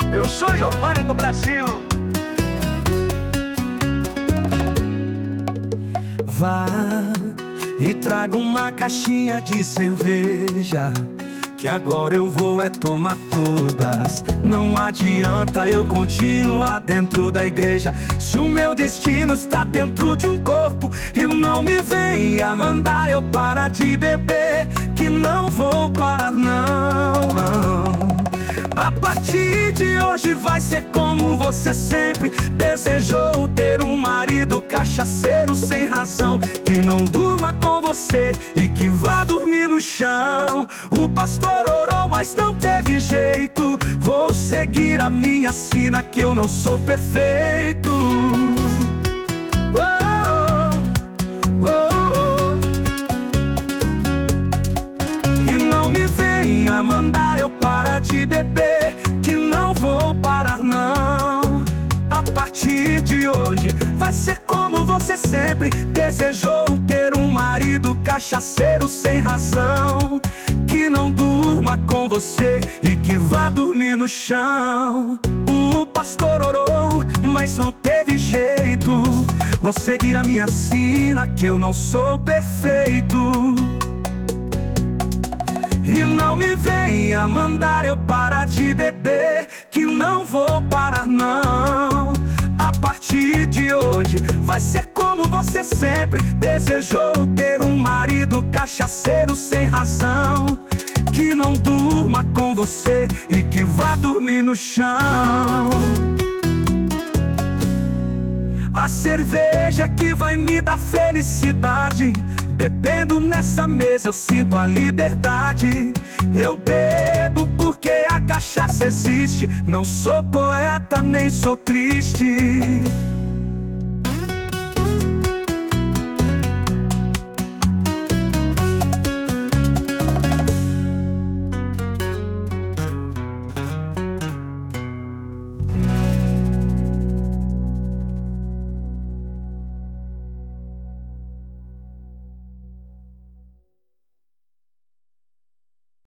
Eu sou Giovanni do Brasil. Vá e traga uma caixinha de cerveja, que agora eu vou tomar todas. Não adianta eu continuar dentro da igreja, se o meu destino está dentro de um corpo. E não me venha mandar eu parar de beber, que não vou parar não. A partir de hoje vai ser como você sempre desejou, ter um marido cachaceiro sem razão, que não durma com você e que vá dormir no chão. O pastor orou, mas não teve jeito. Vou seguir a minha sina, que eu não sou perfeito. E não me venha mandar eu parar de beber, que não vou parar não. A partir de hoje vai ser como você sempre desejou, ter um marido cachaceiro sem razão, que não durma com você e que vá dormir no chão. O pastor orou, mas não teve jeito. Vou seguir a minha sina, que eu não sou perfeito. E não me venha mandar eu parar de beber, que não vou parar não. A partir de hoje vai ser como você sempre desejou, ter um marido cachaceiro sem razão, que não durma com você e que vá dormir no chão. A cerveja que vai me dar felicidade, bebendo nessa mesa eu sinto a liberdade. Eu bebo porque a cachaça existe, não sou poeta nem sou triste.